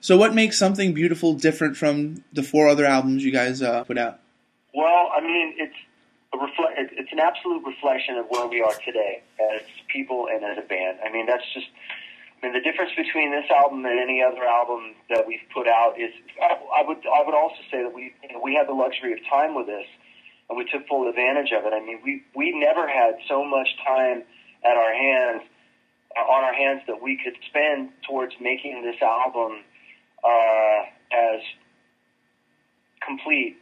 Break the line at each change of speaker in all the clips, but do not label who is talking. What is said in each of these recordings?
So what makes Something Beautiful different from the 4 other albums you guys put out?
Well, I mean, it's an absolute reflection of where we are today as people and as a band. I mean, the difference between this album and any other album that we've put out is, I would also say that we had the luxury of time with this, and we took full advantage of it. I mean, we never had so much time on our hands that we could spend towards making this album as complete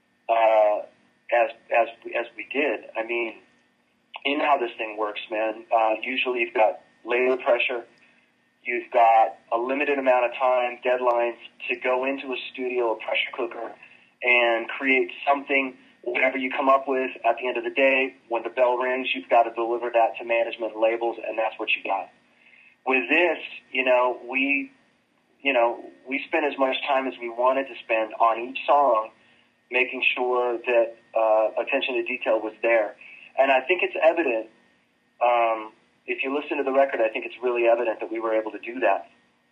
as we did. I mean, you know how this thing works, man. Usually you've got labor pressure. You've got a limited amount of time, deadlines to go into a studio, a pressure cooker, and create something, whatever you come up with at the end of the day. When the bell rings, you've got to deliver that to management and labels, and that's what you got. With this, we spent as much time as we wanted to spend on each song, making sure that attention to detail was there. And I think it's evident. If you listen to the record, I think it's really evident that we were able to do that.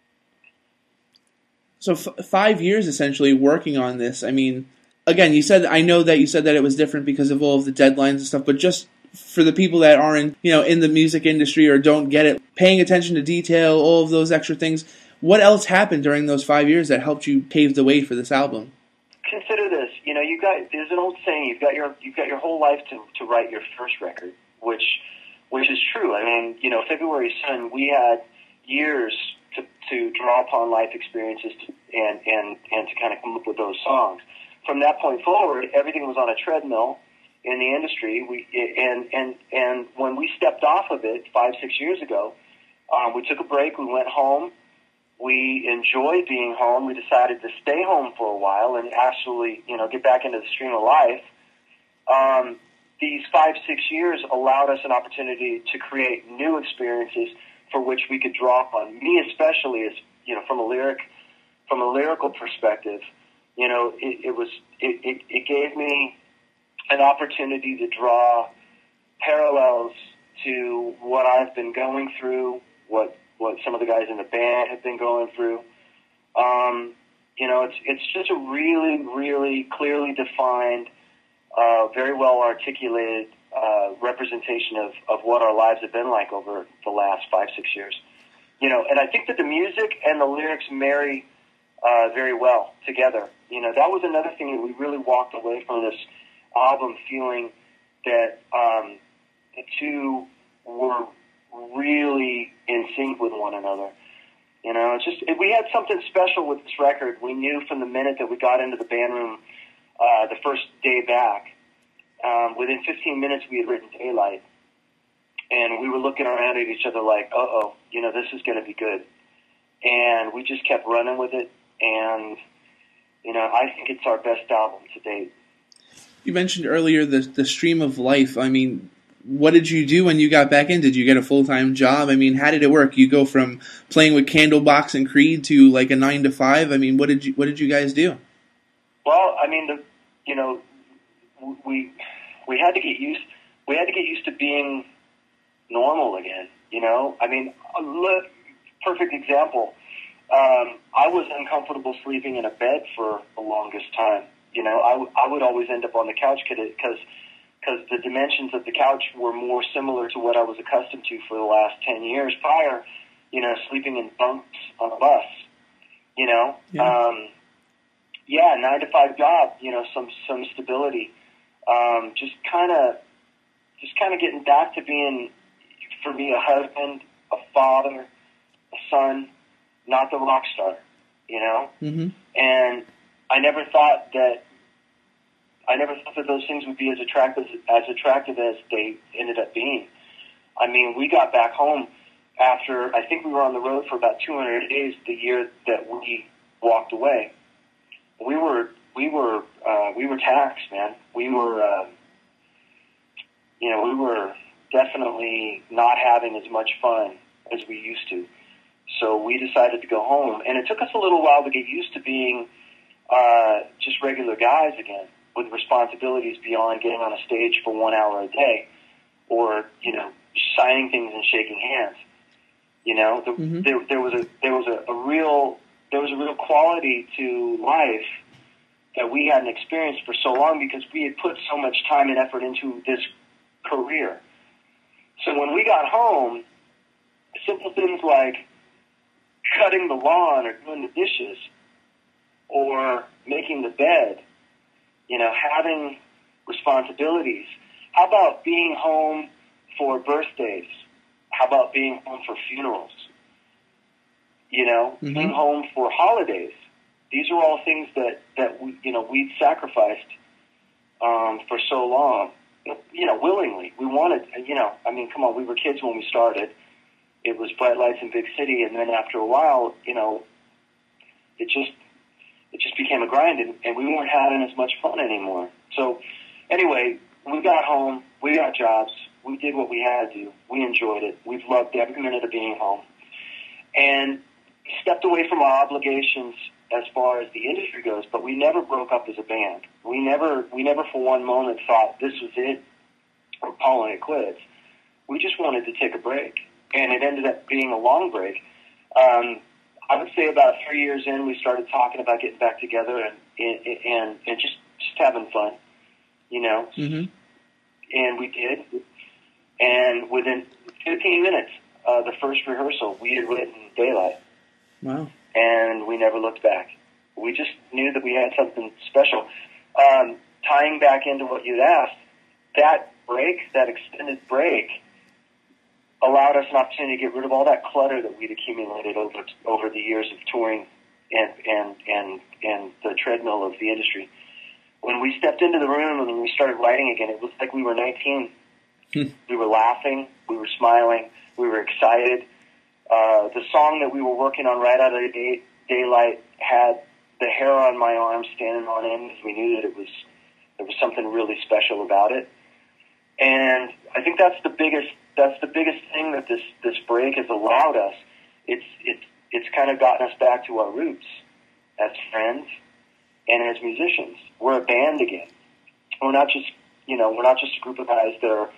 So 5 years essentially working on this. I mean, again, I know that you said that it was different because of all of the deadlines and stuff, but just for the people that aren't, in the music industry or don't get it, paying attention to detail, all of those extra things, what else happened during those 5 years that helped you pave the way for this album?
Consider this. There's an old saying, you've got your whole life to write your first record, which is true. I mean, February Sun, we had years to draw upon life experiences and to kind of come up with those songs. From that point forward, everything was on a treadmill in the industry. And when we stepped off of it 5-6 years ago, we took a break. We went home. We enjoyed being home. We decided to stay home for a while and actually, get back into the stream of life. These 5-6 years allowed us an opportunity to create new experiences for which we could draw upon. Me especially, as from a lyrical perspective, it gave me an opportunity to draw parallels to what I've been going through, what some of the guys in the band have been going through. It's just a really, really clearly defined, very well articulated representation of what our lives have been like over the last 5-6 years. And I think that the music and the lyrics marry very well together. That was another thing that we really walked away from this album feeling that the two were really in sync with one another. We had something special with this record. We knew from the minute that we got into the band room the first day back. Within 15 minutes, we had written Daylight, and we were looking around at each other like, this is going to be good. And we just kept running with it, and, I think it's our best album to date.
You mentioned earlier the stream of life. I mean, what did you do when you got back in? Did you get a full-time job? I mean, how did it work? You go from playing with Candlebox and Creed to like a 9-to-5. I mean, what did you guys do?
Well, I mean, we had to get used to being normal again. I mean, perfect example. I was uncomfortable sleeping in a bed for the longest time. I would always end up on the couch because the dimensions of the couch were more similar to what I was accustomed to for the last 10 years prior, sleeping in bunks on a bus, Yeah. 9-to-5 job, some stability. Just kind of getting back to being, for me, a husband, a father, a son, not the rock star,
Mm-hmm.
And I never thought that those things would be as attractive as they ended up being. I mean, we got back home after, I think we were on the road for about 200 days the year that we walked away. We were taxed, man. We were definitely not having as much fun as we used to. So we decided to go home, and it took us a little while to get used to being just regular guys again, with responsibilities beyond getting on a stage for 1 hour a day, or signing things and shaking hands.
Mm-hmm.
There there was a real quality to life that we hadn't experienced for so long because we had put so much time and effort into this career. So when we got home, simple things like cutting the lawn or doing the dishes or making the bed, having responsibilities. How about being home for birthdays? How about being home for funerals? Being home for holidays. These are all things that we'd sacrificed for so long, willingly. We wanted, come on, we were kids when we started. It was bright lights in big city, and then after a while, it just became a grind, and we weren't having as much fun anymore. So, anyway, we got home, we got jobs, we did what we had to do, we enjoyed it, we've loved every minute of being home, and stepped away from our obligations as far as the industry goes, but we never broke up as a band. We never for one moment thought this was it, or calling it quits. We just wanted to take a break, and it ended up being a long break. I would say about 3 years in, we started talking about getting back together and just having fun, And we did. And within 15 minutes, the first rehearsal, we had written Daylight.
Wow.
And we never looked back. We just knew that we had something special. Tying back into what you'd asked, that extended break, allowed us an opportunity to get rid of all that clutter that we'd accumulated over the years of touring and the treadmill of the industry. When we stepped into the room and we started writing again, it was like we were 19. We were laughing, we were smiling, we were excited. The song that we were working on right out of the Daylight had the hair on my arm standing on end because we knew that there was something really special about it. And I think that's the biggest thing that this break has allowed us. It's kind of gotten us back to our roots as friends and as musicians. We're a band again. We're not just a group of guys that are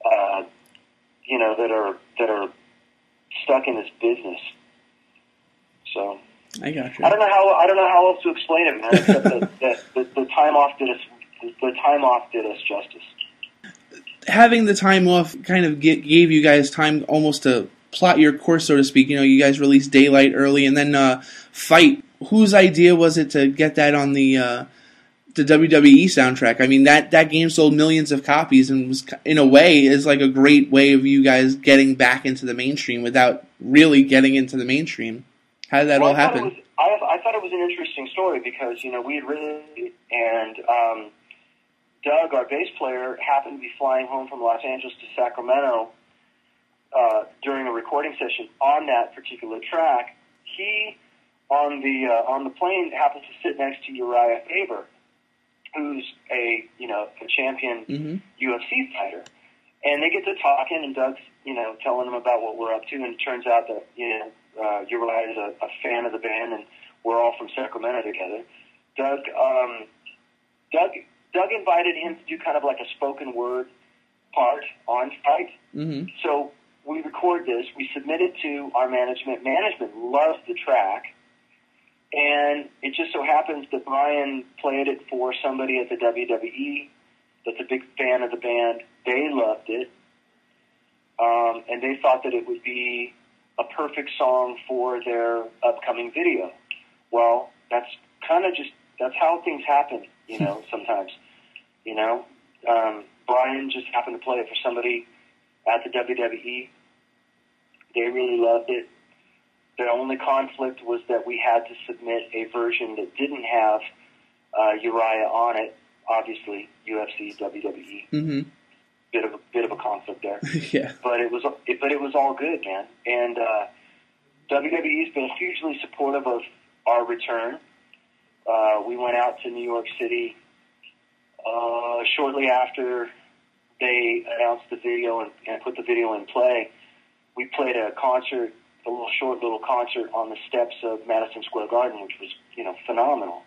that are stuck in this business. So
I got you.
I don't know how else to explain it, man. Except that the time off did us justice.
Having the time off kind of gave you guys time almost to plot your course, so to speak. You guys released Daylight early, and then Fight. Whose idea was it to get that on the WWE soundtrack? I mean, that game sold millions of copies and was, in a way, is like a great way of you guys getting back into the mainstream without really getting into the mainstream. How did that all happen?
I thought it was an interesting story because, we had written it, and Doug, our bass player, happened to be flying home from Los Angeles to Sacramento during a recording session on that particular track. He, on the plane, happens to sit next to Uriah Faber, who's a champion UFC fighter. And they get to talking, and Doug's, telling them about what we're up to, and it turns out that, Uriah is a fan of the band, and we're all from Sacramento together. Doug invited him to do kind of like a spoken word part on Fight. Mm-hmm. So we record this, we submit it to our management. Management loves the track. And it just so happens that Brian played it for somebody at the WWE that's a big fan of the band. They loved it. And they thought that it would be a perfect song for their upcoming video. Well, that's how things happen, sometimes. Brian just happened to play it for somebody at the WWE. They really loved it. The only conflict was that we had to submit a version that didn't have Uriah on it. Obviously, UFC, WWE. Mm-hmm. Bit of a conflict there.
Yeah.
But it was all good, man. And WWE's been hugely supportive of our return. We went out to New York City shortly after they announced the video and put the video in play. We played a concert. A short little concert on the steps of Madison Square Garden, which was, phenomenal.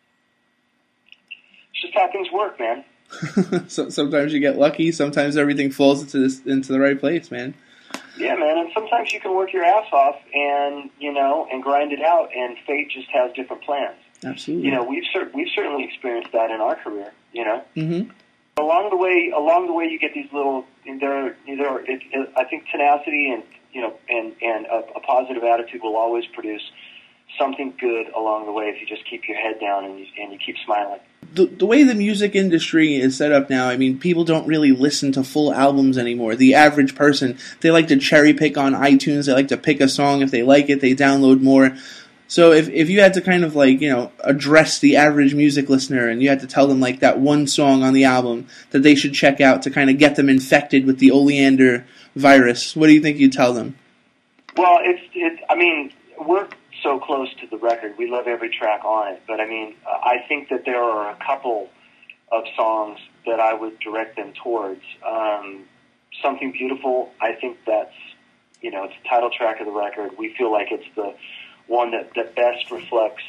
It's just how things work, man.
So sometimes you get lucky. Sometimes everything falls into the right place, man.
Yeah, man, and sometimes you can work your ass off and, and grind it out, and fate just has different plans.
Absolutely.
We've certainly experienced that in our career,
Mm-hmm.
Along the way, you get these little. I think tenacity and a positive attitude will always produce something good along the way if you just keep your head down and you keep smiling.
The way the music industry is set up now, I mean, people don't really listen to full albums anymore. The average person, they like to cherry pick on iTunes. They like to pick a song. If they like it, they download more. So if you had to kind of address the average music listener and you had to tell them like that one song on the album that they should check out to kind of get them infected with the oleander virus, what do you think you'd tell them?
Well, I mean, we're so close to the record. We love every track on it. But I mean, I think that there are a couple of songs that I would direct them towards. Something Beautiful, I think that's, it's the title track of the record. We feel like it's the one that best reflects,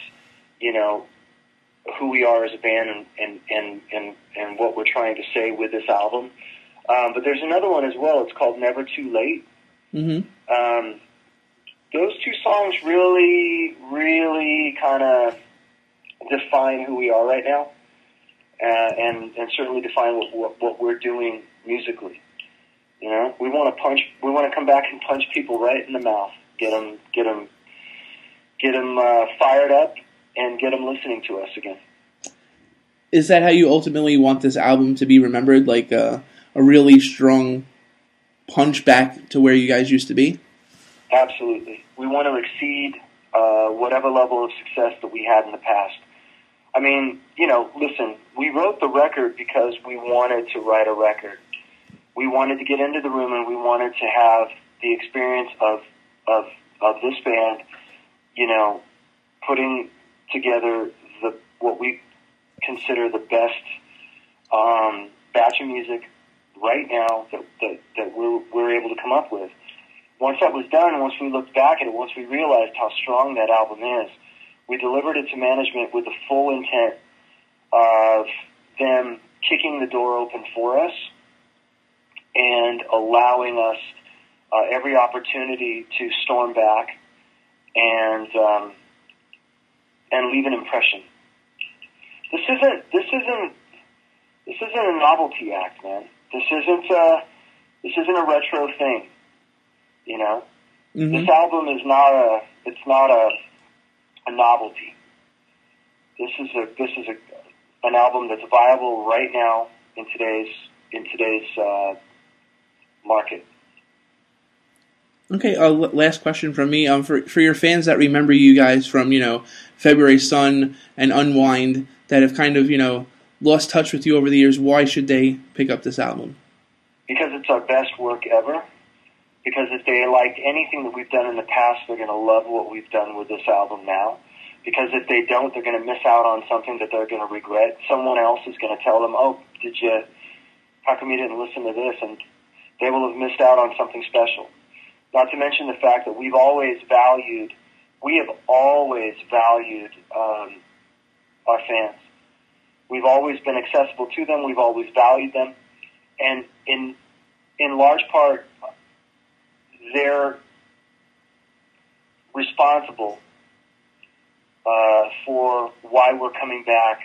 who we are as a band and what we're trying to say with this album. But there's another one as well. It's called Never Too Late.
Mm-hmm.
Those two songs really, really kind of define who we are right now, and certainly define what we're doing musically. We want to come back and punch people right in the mouth, get them fired up, and get them listening to us again.
Is that how you ultimately want this album to be remembered? Like a really strong punch back to where you guys used to be?
Absolutely. We want to exceed whatever level of success that we had in the past. I mean, listen, we wrote the record because we wanted to write a record. We wanted to get into the room and we wanted to have the experience of this band, putting together what we consider the best batch of music right now that we're able to come up with. Once that was done, once we looked back at it, once we realized how strong that album is, we delivered it to management with the full intent of them kicking the door open for us and allowing us every opportunity to storm back and leave an impression. This isn't a novelty act, man. This isn't a retro thing.
Mm-hmm.
This album is not a novelty. This is an album that's viable right now in today's market.
Okay, last question from me. For your fans that remember you guys from February Sun and Unwind that have kind of lost touch with you over the years, why should they pick up this album?
Because it's our best work ever. Because if they liked anything that we've done in the past, they're going to love what we've done with this album now. Because if they don't, they're going to miss out on something that they're going to regret. Someone else is going to tell them, how come you didn't listen to this? And they will have missed out on something special. Not to mention the fact that we have always valued our fans. We've always been accessible to them. We've always valued them. And in large part, they're responsible for why we're coming back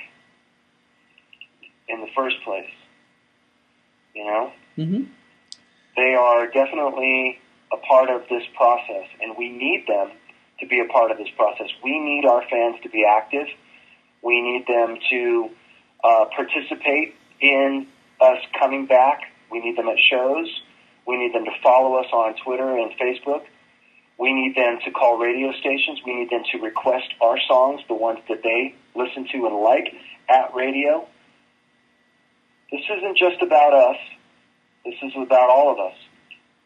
in the first place.
Mm-hmm.
They are definitely a part of this process, and we need them to be a part of this process. We need our fans to be active. We need them to participate in us coming back. We need them at shows. We need them to follow us on Twitter and Facebook. We need them to call radio stations. We need them to request our songs, the ones that they listen to and like, at radio. This isn't just about us. This is about all of us.